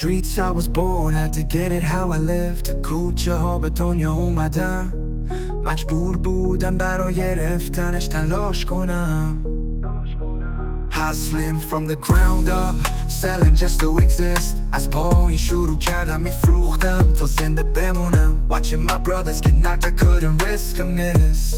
streets I was born, had to get it how I lived. کوچه ها به دنیا اومدم، مجبور بودم برای رفتنش تلاش کنم. Hustling from the ground up, selling just to exist. از پایین شروع کردم میفروختم تا زنده بمونم. Watching my brothers get knocked, I couldn't risk a miss.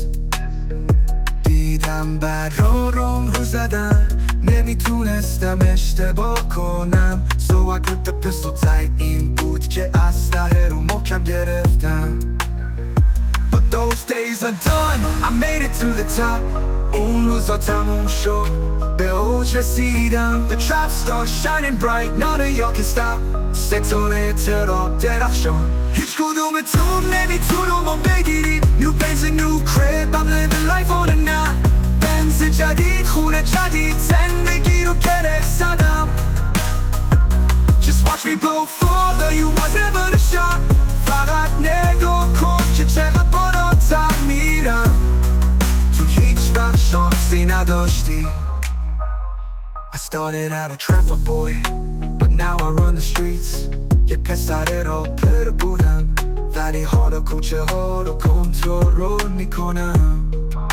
دیدم برارم رو زدن، نمیتونستم اشتباه کنم. So I gripped the pistol tight. این بود که اسلحه رو محکم گرفتم. But those days are done, I made it to the top. اون روزا تموم شد، به اوج رسیدم. The trap starts shining bright, none of y'all can stop. ستاره تراب درخشان، هیچ کدومتون نمیتونم ما بگیرید. New Benz and new crib, I'm living life on a now. بنز جدید، خونه جدید، زندگی رو گره زدم. Just watch me blow farther, you was never the shot. فقط نگاه کن که چقدر بالاتر میرم. تو هیچ وقت شانسی نداشتی. I started out a trapper boy, but now I run the streets. یه پسر راپر بودم، ولی حالا کوچه ها رو کنترل میکنم.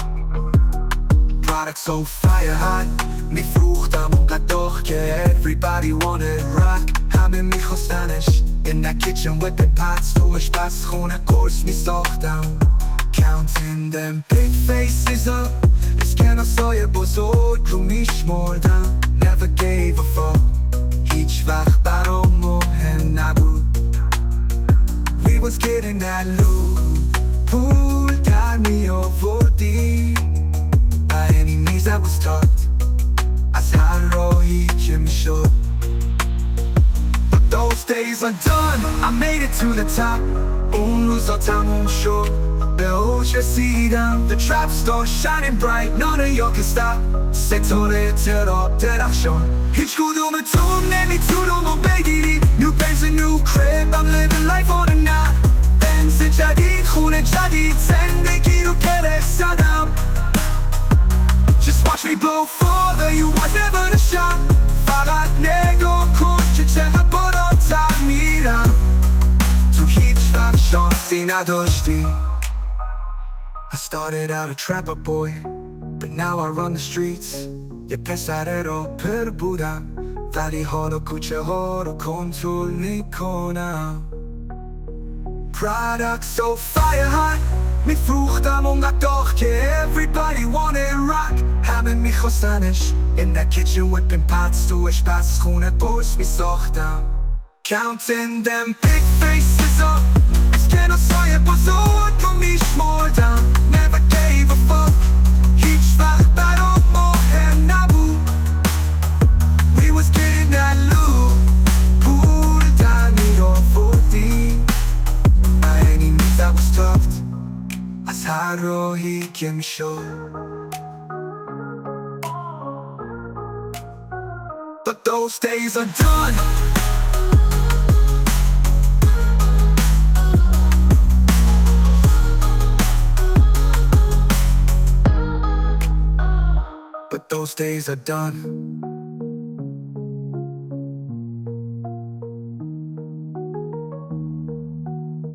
Product so fire hot, میفروختم اونقدر داغ که everybody wanted rock. همه میخواستنش. In that kitchen whipping pots, توش بس خونه قرص میساختم. Counting them big faces up, اسکناسای بزرگ رو میشمردم. Never gave a fuck, هیچ وقت برام مهم نبود. We was getting that loot, پول در می آوردی. By any means that was taught, از هر راهی که میشد. But those days are done, I made it to the top. اون روزا تموم شد، به اوج رسیدم. The trap starts shining bright, none of y'all can stop. ستاره تراب درخشان، هیچ کدومتون نمیتونم ما بگیرید. New Benz and new crib, I'm living life on a now. بنز جدید، خونه جدید، زندگی رو گره زدم. Just watch me blow farther, you was never the shot. فقط نگاه کن که چقدر بالاتر میرم. تو هیچ وقت شانسی نداشتی. I started out a trapper boy, but now I run the streets. یه پسر راپر بودم، ولی حالا کوچه ها رو کنترل میکنم. Product so fire hot, میفروختم اونقدر داغ که everybody wanted rock. همه میخواستنش. In that kitchen whipping pots, توش بس خونه قرص میساختم. Counting them big faces up, اسکناسای بزرگ رو میشمردم. Never gave a fuck, هیچ وقت برام مهم نبود. We was getting that loot, پول در می آوردی. By any means that was tough, از هر راهی که میشد. But those days are done. But those days are done.